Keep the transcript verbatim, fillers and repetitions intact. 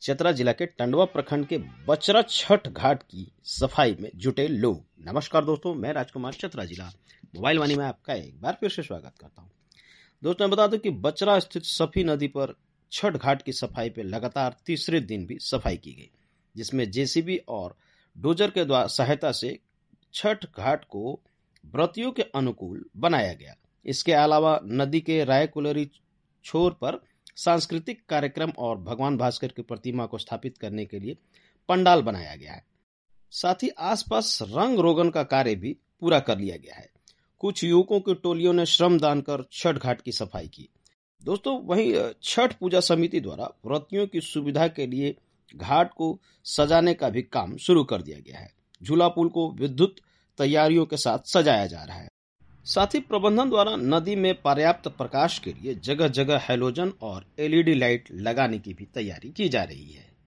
चतरा जिला के टंडवा प्रखंड के बचरा छठ घाट की सफाई में जुटे लोग। नमस्कार दोस्तों, मैं राजकुमार चतरा जिला मोबाइल वाणी में आपका एक बार फिर से स्वागत करता हूं। दोस्तों, मैं बता दूं कि बचरा स्थित सफी नदी पर छठ घाट की सफाई पे लगातार तीसरे दिन भी सफाई की गई, जिसमें जेसीबी और डोजर के द्वारा सहायता से छठ घाट को व्रतियों के अनुकूल बनाया गया। इसके अलावा नदी के रायकुलरी छोर पर सांस्कृतिक कार्यक्रम और भगवान भास्कर की प्रतिमा को स्थापित करने के लिए पंडाल बनाया गया है। साथ ही आसपास रंग रोगन का कार्य भी पूरा कर लिया गया है। कुछ युवकों की टोलियों ने श्रम दान कर छठ घाट की सफाई की। दोस्तों, वहीं छठ पूजा समिति द्वारा व्रतियों की सुविधा के लिए घाट को सजाने का भी काम शुरू कर दिया गया है। झूला पुल को विद्युत तैयारियों के साथ सजाया जा रहा है। साथ ही प्रबंधन द्वारा नदी में पर्याप्त प्रकाश के लिए जगह जगह हैलोजन और एलईडी लाइट लगाने की भी तैयारी की जा रही है।